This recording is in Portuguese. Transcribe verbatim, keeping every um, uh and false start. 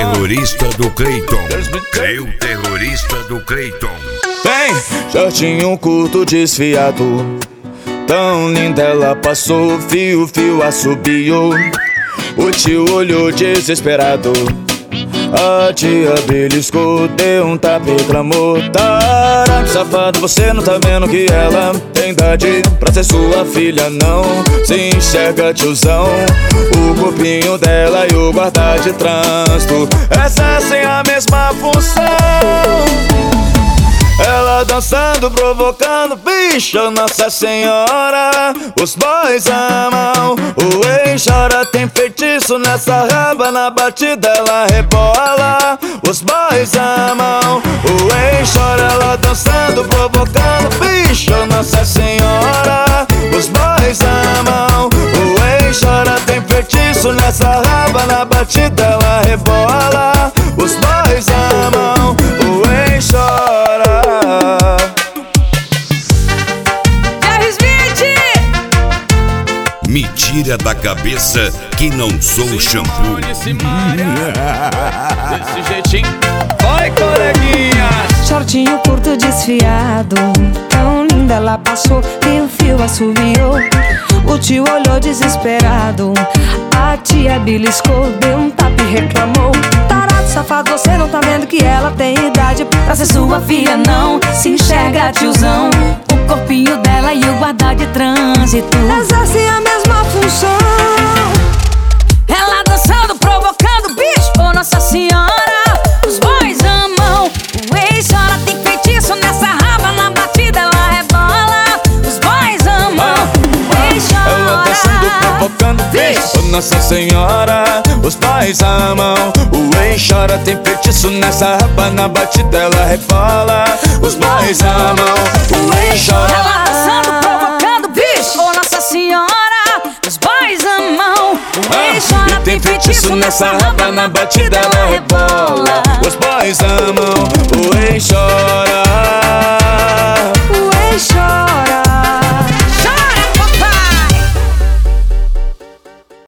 terrorista do Cleiton. Creu terrorista do Cleiton. Vem, shortinho curto desfiado, tão linda ela passou, fio, fio assobiou. O tio olhou desesperado, a tia beliscou, deu um tapa e reclamou. Tarado, safado, você não tá vendo que ela tem idade pra ser sua filha, não se enxerga, tiozão. O corpinho dela e o guarda de trânsito exercem a mesma função. Ela dançando, provocando, bicho, Nossa Senhora. Os boys amam, o ex chora, tem feitiço nessa raba, na batida ela rebola. Os boys amam, o ex chora, ela dançando, provocando, bicho, Nossa Senhora. Os boys amam, o ex chora, tem feitiço nessa raba, na batida ela rebola. Os boys amam, o ex chora. Me tira da cabeça que não sou shampoo. Desse jeitinho, vai, coleguinha. Shortinho curto desfiado, tão linda ela passou, e o fio assobiou. O tio olhou desesperado, a tia beliscou, deu um tapa e reclamou. Tarado, safado, você não tá vendo que ela tem idade pra ser sua filha, não se enxerga, tiozão. O corpinho dela e o guarda de trânsito exercem a mesma função. Ela dançando, provocando, bicho, oh Nossa Senhora. Os boys amam, o ex chora, tem feitiço nessa raba, na batida ela rebola. Os boys amam, o ex chora. Ela dançando, provocando, bicho, oh Nossa Senhora. Os boys amam, o ex chora, tem feitiço nessa raba, na batida ela rebola. Os boys amam, o ex chora. Ela dançando, provocando, bicho, oh Nossa Senhora. Os boys amam, o ex chora, e tem feitiço nessa raba, na batida ela rebola. Os boys amam, o ex chora.